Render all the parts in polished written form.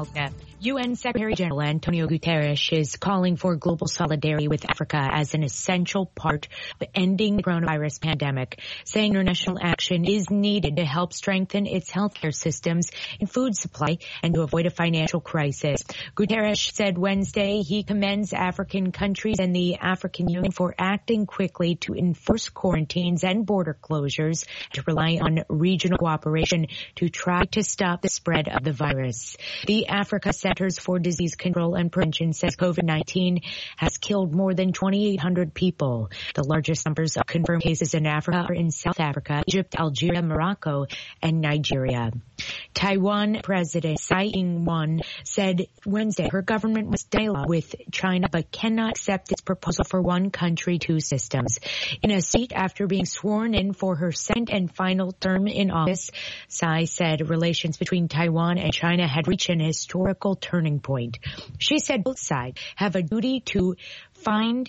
Palka. UN Secretary General Antonio Guterres is calling for global solidarity with Africa as an essential part of ending the coronavirus pandemic, saying international action is needed to help strengthen its healthcare systems and food supply and to avoid a financial crisis. Guterres said Wednesday he commends African countries and the African Union for acting quickly to enforce quarantines and border closures, to rely on regional cooperation to try to stop the spread of the virus. The Africa Centers for Disease Control and Prevention says COVID-19 has killed more than 2,800 people. The largest numbers of confirmed cases in Africa are in South Africa, Egypt, Algeria, Morocco, and Nigeria. Taiwan President Tsai Ing-wen said Wednesday her government must dialogue with China but cannot accept its proposal for one country, two systems. In a seat after being sworn in for her second and final term in office, Tsai said relations between Taiwan and China had reached an historical turning point. She said both sides have a duty to find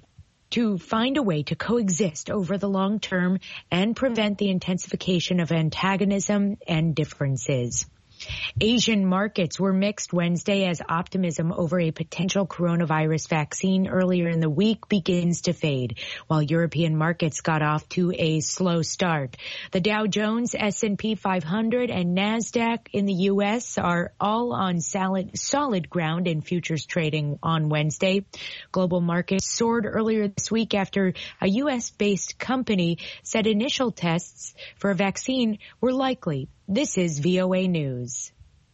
a way to coexist over the long term and prevent the intensification of antagonism and differences. Asian markets were mixed Wednesday as optimism over a potential coronavirus vaccine earlier in the week begins to fade, while European markets got off to a slow start. The Dow Jones, S&P 500, and NASDAQ in the U.S. are all on solid ground in futures trading on Wednesday. Global markets soared earlier this week after a U.S.-based company said initial tests for a vaccine were likely. This is VOA News.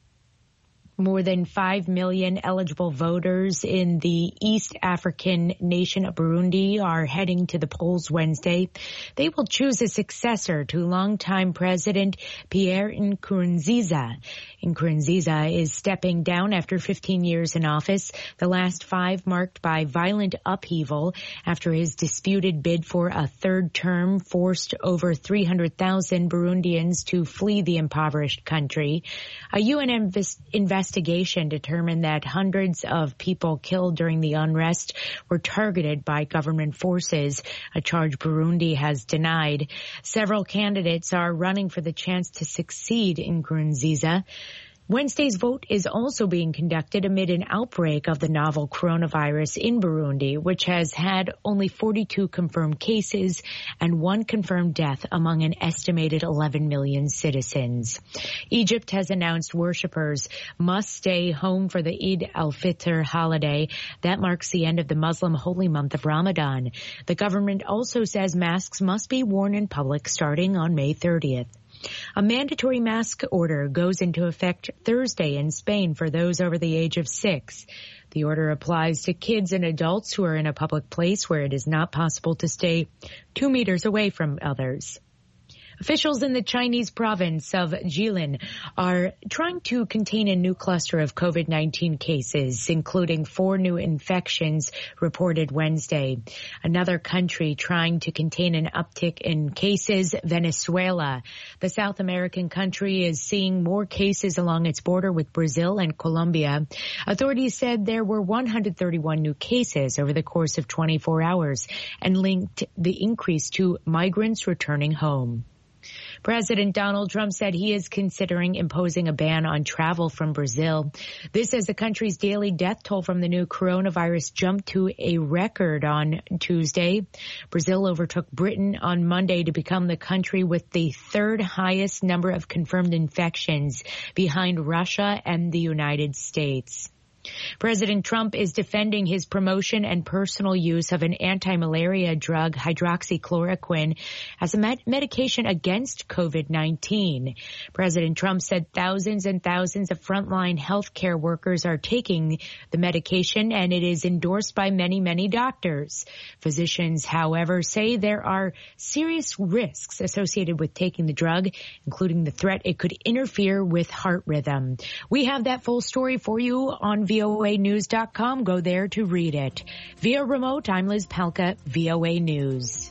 More than 5 million eligible voters in the East African nation of Burundi are heading to the polls Wednesday. They will choose a successor to longtime President Pierre Nkurunziza. Nkurunziza is stepping down after 15 years in office, the last 5 marked by violent upheaval after his disputed bid for a third term forced over 300,000 Burundians to flee the impoverished country. A UN investigation determined that hundreds of people killed during the unrest were targeted by government forces, a charge Burundi has denied. Several candidates are running for the chance to succeed in Nkurunziza. Wednesday's vote is also being conducted amid an outbreak of the novel coronavirus in Burundi, which has had only 42 confirmed cases and 1 confirmed death among an estimated 11 million citizens. Egypt has announced worshippers must stay home for the Eid al-Fitr holiday. That marks the end of the Muslim holy month of Ramadan. The government also says masks must be worn in public starting on May 30th. A mandatory mask order goes into effect Thursday in Spain for those over the age of 6. The order applies to kids and adults who are in a public place where it is not possible to stay 2 meters away from others. Officials in the Chinese province of Jilin are trying to contain a new cluster of COVID-19 cases, including 4 new infections reported Wednesday. Another country trying to contain an uptick in cases, Venezuela. The South American country is seeing more cases along its border with Brazil and Colombia. Authorities said there were 131 new cases over the course of 24 hours and linked the increase to migrants returning home. President Donald Trump said he is considering imposing a ban on travel from Brazil. This as the country's daily death toll from the new coronavirus jumped to a record on Tuesday. Brazil overtook Britain on Monday to become the country with the 3rd highest number of confirmed infections, behind Russia and the United States. President Trump is defending his promotion and personal use of an anti-malaria drug, hydroxychloroquine, as a medication against COVID-19. President Trump said thousands and thousands of frontline healthcare workers are taking the medication, and it is endorsed by many, many doctors. Physicians, however, say there are serious risks associated with taking the drug, including the threat it could interfere with heart rhythm. We have that full story for you on voanews.com. Go there to read it. Via remote, I'm Liz Palka, VOA News.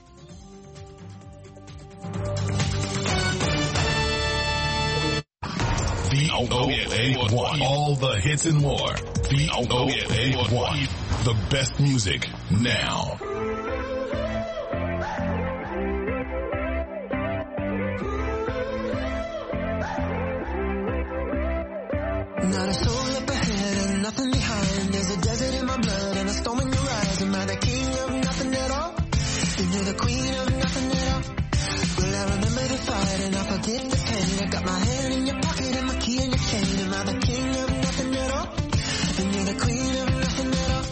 VOA1. All the hits and more. VOA1. The best music now. Not a soul nothing behind. There's a desert in my blood and a storm in your eyes. Am I the king of nothing at all? Then you're the queen of nothing at all. Well, I remember the fight and I forget the pain. I got my hand in your pocket and my key in your chain. Am I the king of nothing at all? Then you're the queen of nothing at all.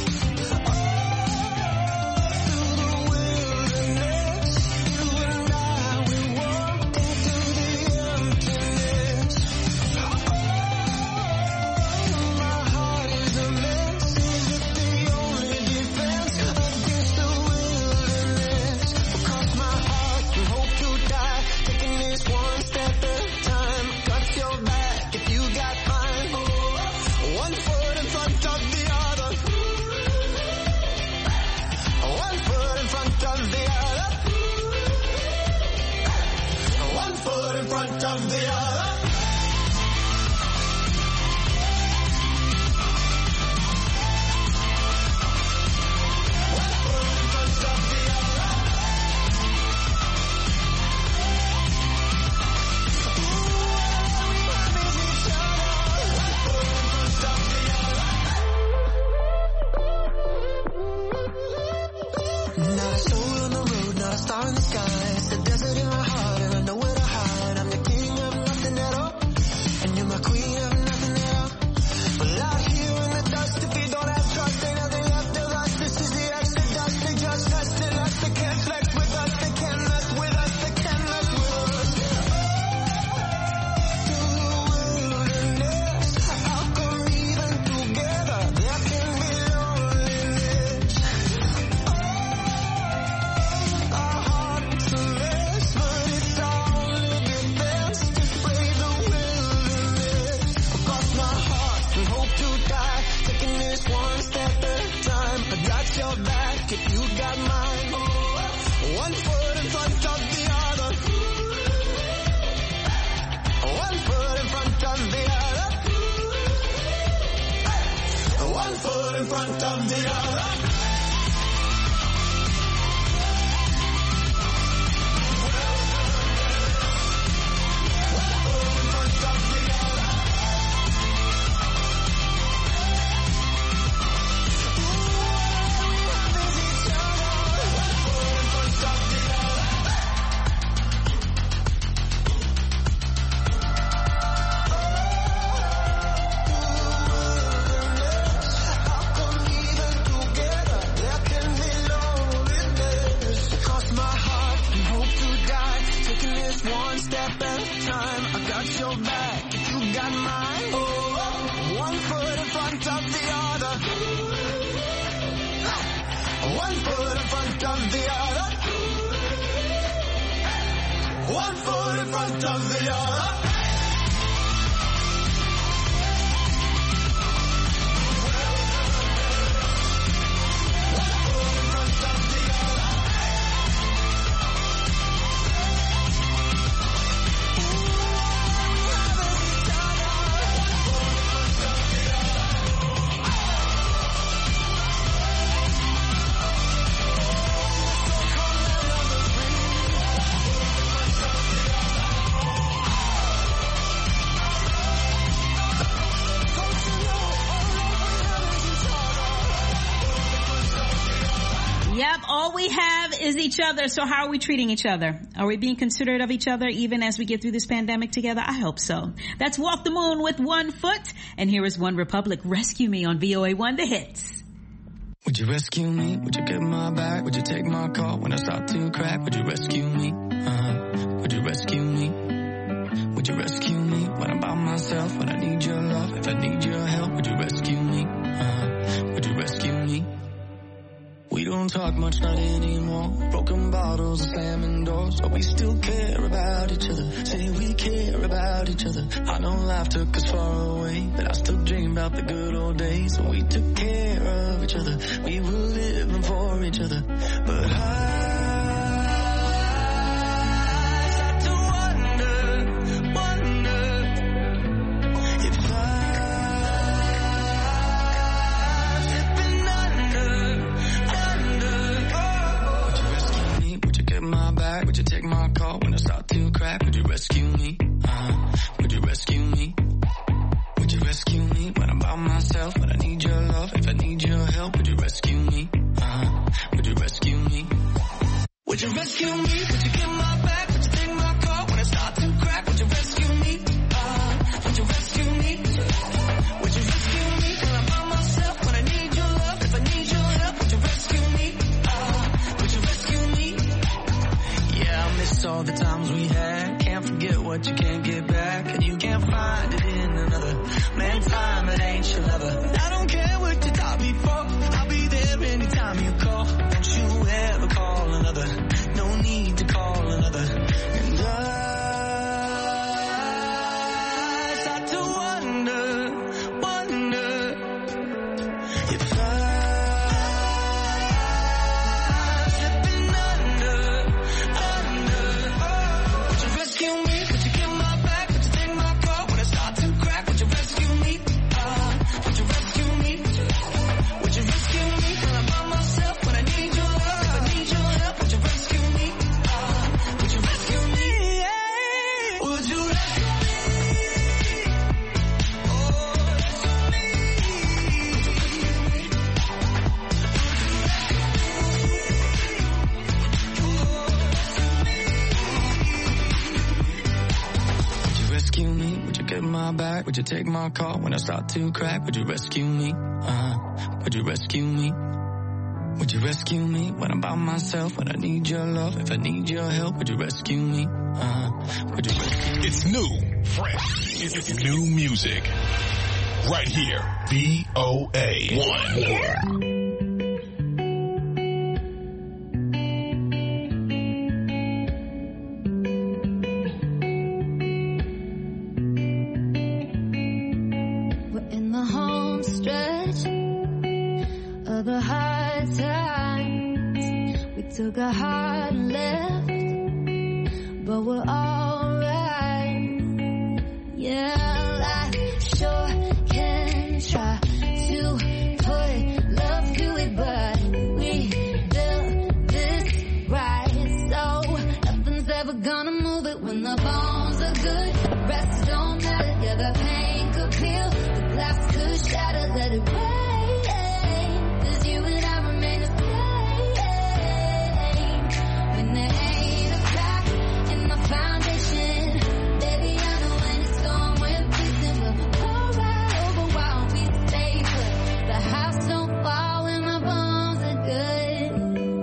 All we have is each other. So how are we treating each other? Are we being considerate of each other even as we get through this pandemic together? I hope so. That's Walk the Moon with One Foot. And here is One Republic, Rescue Me on VOA1 The Hits. Would you rescue me? Would you get my back? Would you take my call when I start to crack? Would you rescue me? Would you rescue me? Would you rescue me when I'm by myself? When I need your love? If I need your help, would you rescue me? Would you rescue me? We don't talk much, not anymore. Broken bottles and slamming doors, but we still care about each other. Say we care about each other. I know life took us far away, but I still dream about the good old days when we took care of each other. We were living for each other. But I start to wonder if life's slipping under. Would you get my back? Would you take my call when I start to crack? Would you rescue me? Would you rescue me? Would you rescue me when I'm by myself? myself when I need your love. If I need your help, would you rescue me? Would you rescue me? Would you rescue me? Would you get my back? Would you take my car when I start to crack? Would you rescue me? Would you rescue me? Would you rescue me when I'm by myself? When I need your love, if I need your help, would you rescue me? Would you rescue me? Yeah, I miss all the times we had. Can't forget what you can't get back, and you can't find it in another. Man, time, it ain't your lover. I don't care what you thought before. I'll be there anytime you call. Don't you ever call another. No need to call another. And I start to wonder if I'm slipping under. Would you rescue me? Would you get my back? Would you take my car when I start to crack? Would you rescue me? Would you rescue me? Would you rescue me when I'm by myself? When I need your love, if I need your help, would you rescue me? Would you rescue me? Would you rescue me? Would you rescue me? Would you get my back? Would you take my call when I start to crack? Would you rescue me? Would you rescue me? Would you rescue me when I'm by myself? When I need your love, if I need your help, would you rescue me? Would you rescue me? It's new, fresh, it's new music. Right here, VOA1. We're in the home stretch of the hard times. We took a hard left, but we're alright. Yeah, life sure can try to put love to it, but we built this right, so nothing's ever gonna move it. When the bones are good, the rest don't matter. Yeah, the pain could peel, the glass could shatter, let it rain. 'Cause you and I remain the same. When there ain't a crack in my foundation, baby, I know when it's gone, we're busy. We'll pour right over while we stay put. The house don't fall when my bones are good.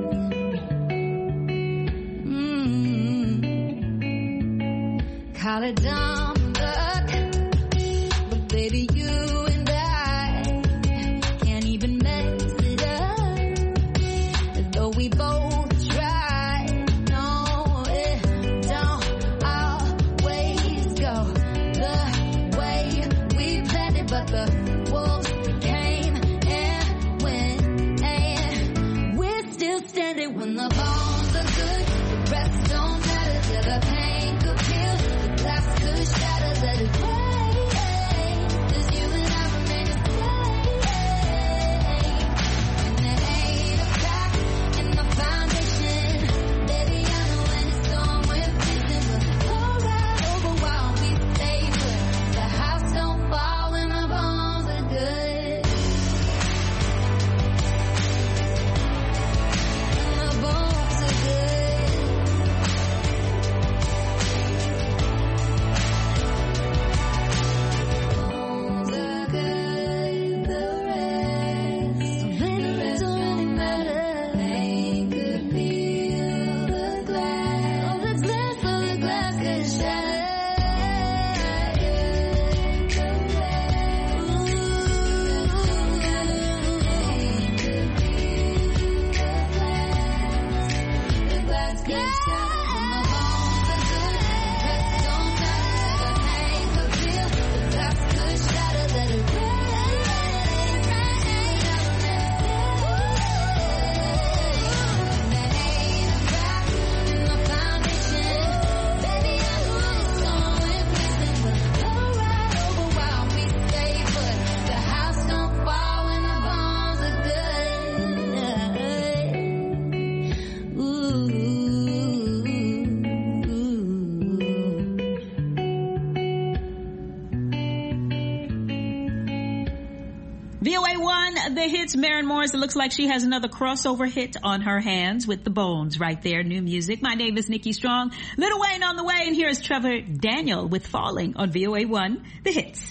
Call it dumb luck, but baby, you and I can't even mess it up, as though we both tried. No, it don't always go the way we planned it, but the wolves came and went, and we're still standing. When the bones are good, the rest don't matter. Yeah, the pain could peel, the glass could shatter, let it rain. 'Cause you and I remain the same. When there ain't a crack in my foundation, baby, I know when it's gone, we're busy. We'll pour right over while we stay put. The house don't fall when my bones are VOA1, the hits. Maren Morris, it looks like she has another crossover hit on her hands with The Bones right there. New music. My name is Nikki Strong. Lil Wayne on the way, and here's Trevor Daniel with Falling on VOA1, the hits.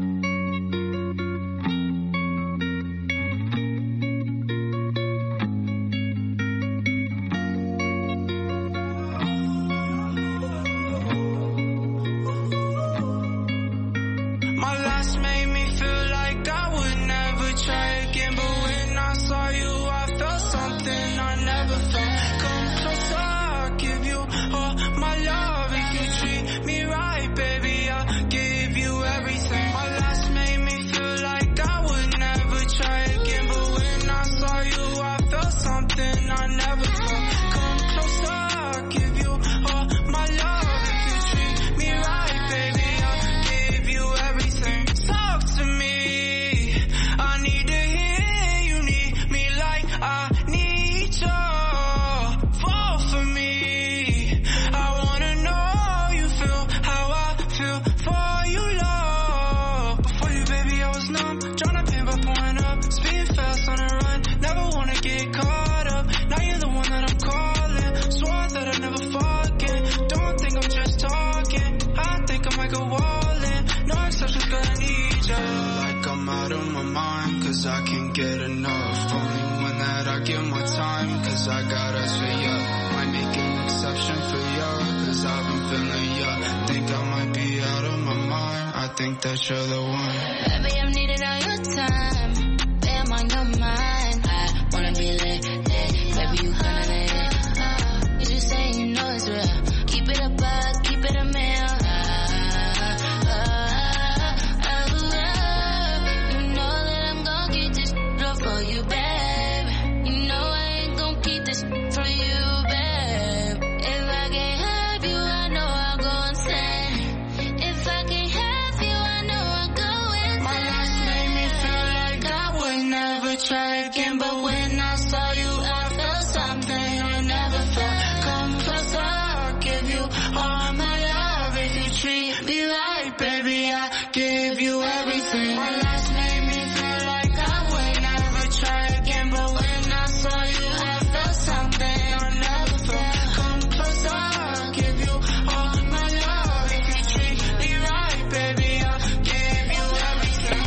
That you're the one. Baby, I'm needing all your time. Baby, I'm on your mind. I wanna be lit. Baby, you kinda lit. You just say you know it's real. Keep it a buck, keep it a meal. You know that I'm gon' get this up for you, babe. You know I ain't gon' keep this for you, babe. If I can't have you, I know I'll go insane. If I can't have you, try again, but when I saw you, I felt something I never felt. Come closer, I'll give you all my love. If you treat me right, baby, I give you everything. My last made me feel like I would never try again, but when I saw you, I felt something I never felt. Come closer, I'll give you all my love. If you treat me right, baby, I'll give you everything.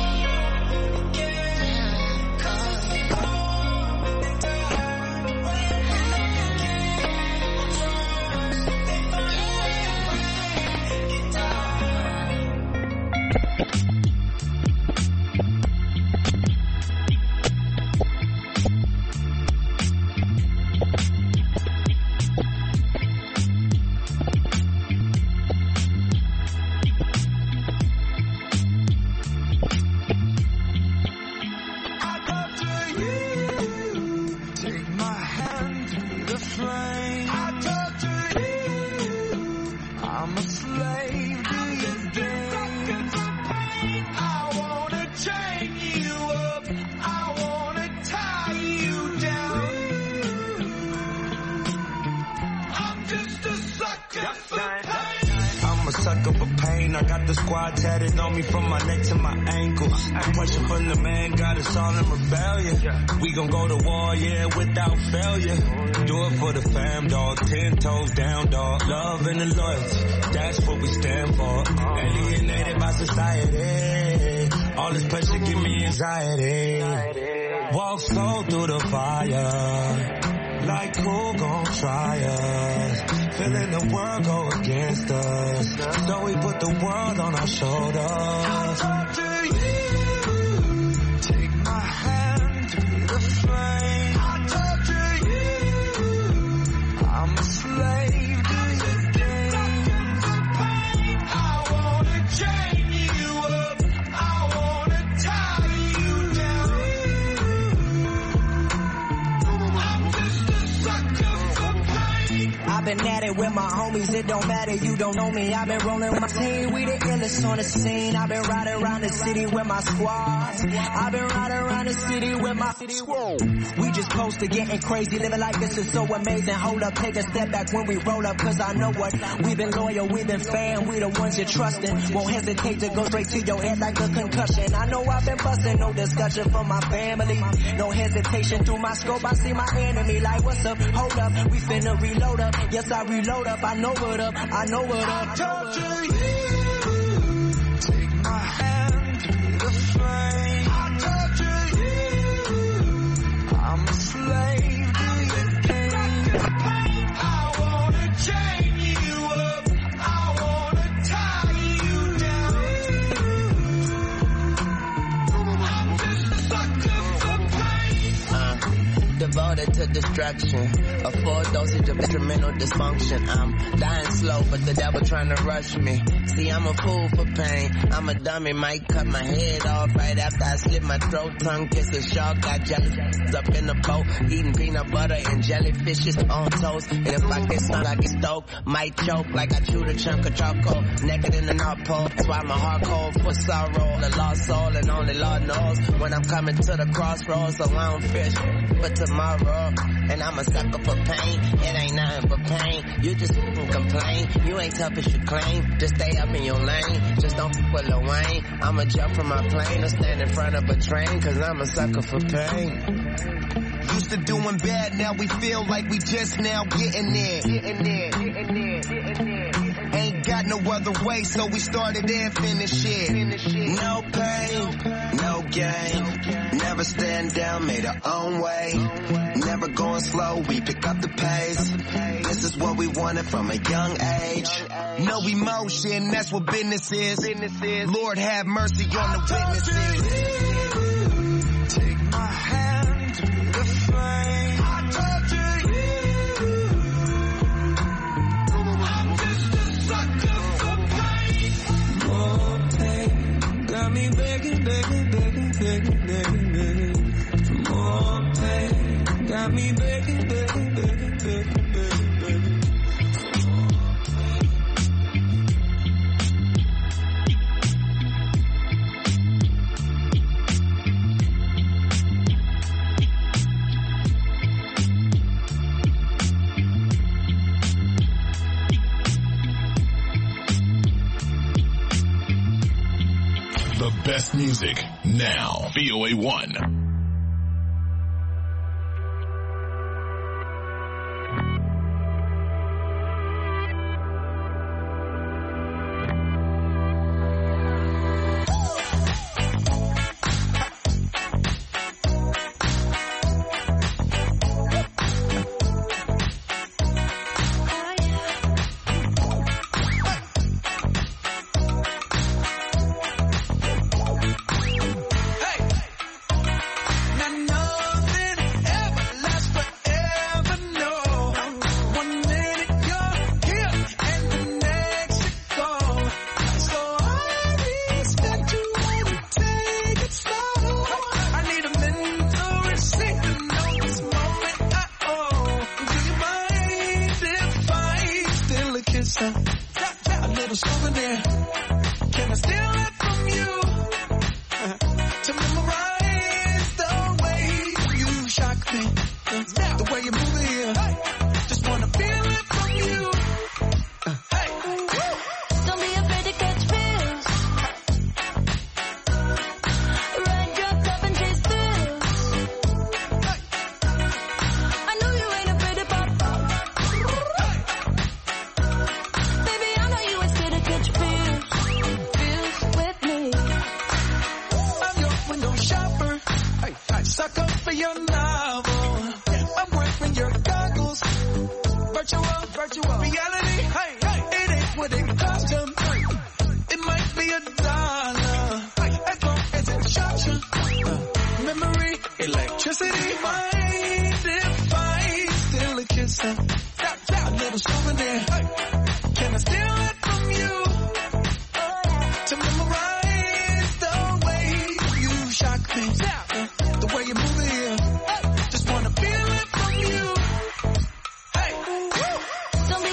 I got the squad tatted on me from my neck to my ankles. Pressure from the man got us all in rebellion. We gon' go to war, yeah, without failure. Do it for the fam, dog. 10 toes down, dog. Love and the loyalty, that's what we stand for. Alienated by society. All this pressure give me anxiety. Walk slow through the fire. Like who gon' try us? Feeling the world go against us. So we put the world on our shoulders. I'll talk to you. Take my hand through the flame. I'll talk to you. I'm a slave to the game. I wanna chain you up. I wanna tie you down. I'm just a sucker for pain. I've been at it with my homies, it don't matter, you don't know me. I've been rolling with my team, we the illest on the scene. I've been riding around the city with my squad. I've been riding around the city with my squad. We just close to getting crazy, living like this is so amazing. Hold up, take a step back when we roll up, cause I know what. We've been loyal, we've been fan, we the ones you're trusting. Won't hesitate to go straight to your head like a concussion. I know I've been busting, no discussion for my family. No hesitation through my scope, I see my enemy like, what's up, hold up, we finna reload up. Yes, I reload up, I know what up, I know what up. I torture you, take my hand through the flame. I torture you, I'm a slave to your pain. I wanna chain you up, I wanna tie you down. I'm just a sucker for pain. Devoted to destruction, a full dosage of instrumental dysfunction. I'm dying slow, but the devil trying to rush me. See, I'm a fool for pain. I'm a dummy, might cut my head off right after I slit my throat. Tongue kiss a shark, got jellyfish up in the boat, eating peanut butter and jellyfishes on toast. And if I get stung, I get stoked, might choke like I chewed a chunk of charcoal. Naked in the North Pole, that's why my heart cold for sorrow. The lost soul, and only Lord knows when I'm coming to the crossroads. So I don't fish, but tomorrow, and I'm a sucker for pain. It ain't nothing but pain. You just complain. You ain't tough as you claim. Just stay up in your lane. Just don't f with Lil Wayne. I'ma jump from my plane or stand in front of a train, cause I'm a sucker for pain. Used to doing bad, now we feel like we just now getting there. Ain't got no other way, so we started and finished it. No pain, no gain. Never stand down, made our own way. Never going slow, we pick up the pace. This is what we wanted from a young age. No emotion, that's what business is. Lord have mercy on the witnesses. Take my hand through the flame. I torture you. I'm just a sucker for pain. More pain got me begging, begging, begging, begging, begging, begging. For more pain got me begging, begging, begging, begging, begging, begging. The best music now. VOA1. Don't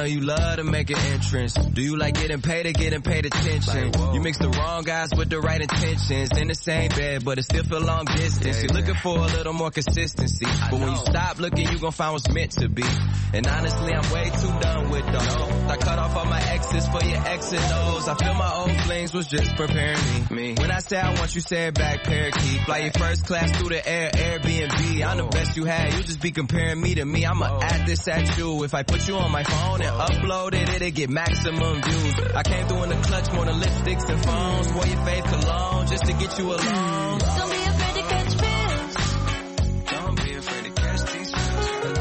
know you love to make an entrance. Do you like getting paid or getting paid attention? You mix the wrong guys with the right intentions. In the same bed, but it still feel long distance. You're looking for a little more consistency. But when you stop looking, you gon' find what's meant to be. And honestly, I'm way too done with those. I cut off all my exes for your X and O's. I feel my old flings was just preparing me. When I say I want you, say it back, parakeet. Fly your first class through the air, Airbnb. I'm the best you had, you just be comparing me to me. I'ma add this at you. If I put you on my phone and upload it, it'll get maximum views. I came through in the clutch more than lipsticks and phones. Wore your fave cologne just to get you alone. Don't be afraid to catch fish. Don't be afraid to catch these fish.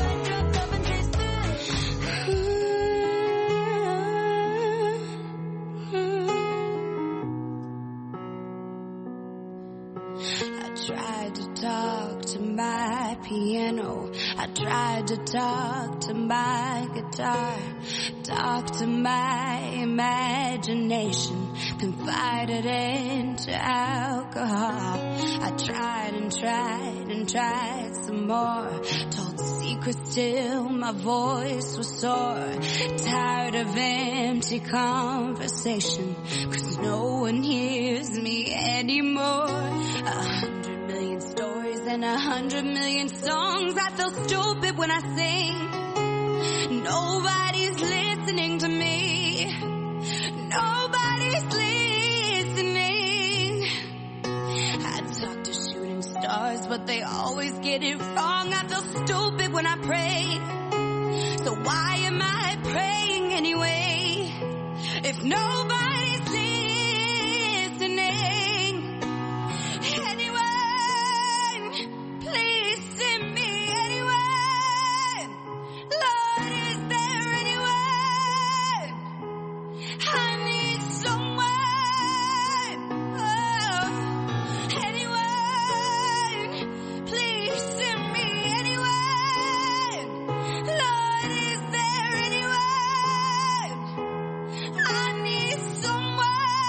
I tried to talk to my piano. I tried to talk to my guitar. Talk to my imagination. Confided into alcohol. I tried and tried and tried some more. Told secrets till my voice was sore. Tired of empty conversation. 'Cause no one hears me anymore. 100 million stories and 100 million songs. I feel stupid when I sing. Nobody's listening to me. Nobody's listening. I talk to shooting stars, but they always get it wrong. I feel stupid when I pray. So why am I praying anyway? If nobody's listening. Anyone, please send me anyone. Lord, is there anyone? I need someone. Oh, anyone, please send me anyone. Lord, is there anyone? I need someone.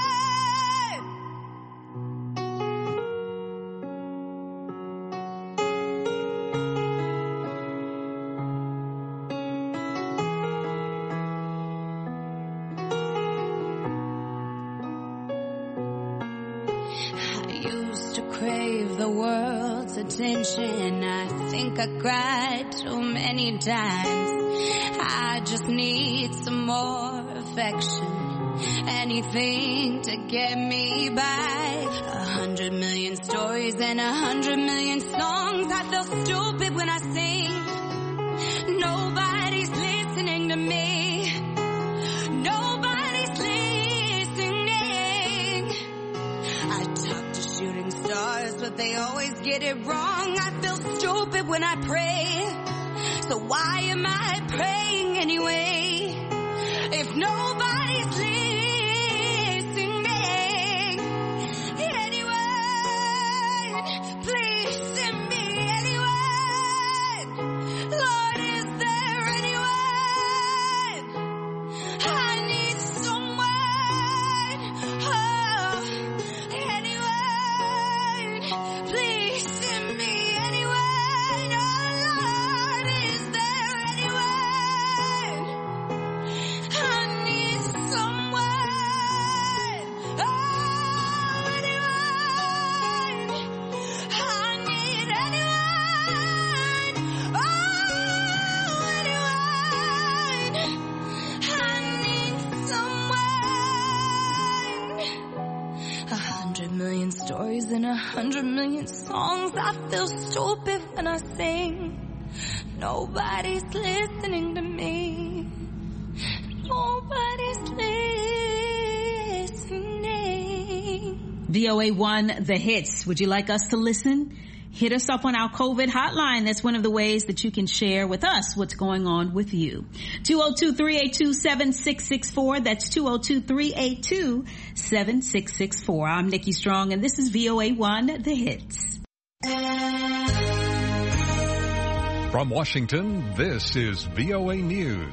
I used to crave the world's attention. I think I cried too many times. I just need some more affection. Anything to get me by. 100 million stories and 100 million songs. I feel stupid when I sing. Nobody's listening to me. Nobody's listening. I talk to shooting stars, but they always get it wrong. I feel stupid when I pray. So why am I praying anyway? If nobody's listening. Anyone, please send me anyone. Lord, is there anyone? I need someone. Oh, anyone, please send me anyone. Oh, Lord, is there anyone? I need someone. Oh, anyone. I need anyone. Oh, anyone. I need someone. 100 million stories and 100 million songs. I feel stupid when I sing. Nobody's listening to me. Nobody's listening. VOA1, The Hits. Would you like us to listen? Hit us up on our COVID hotline. That's one of the ways that you can share with us what's going on with you. 202-382-7664. That's 202-382-7664. I'm Nikki Strong, and this is VOA1, The Hits. From Washington, this is VOA News.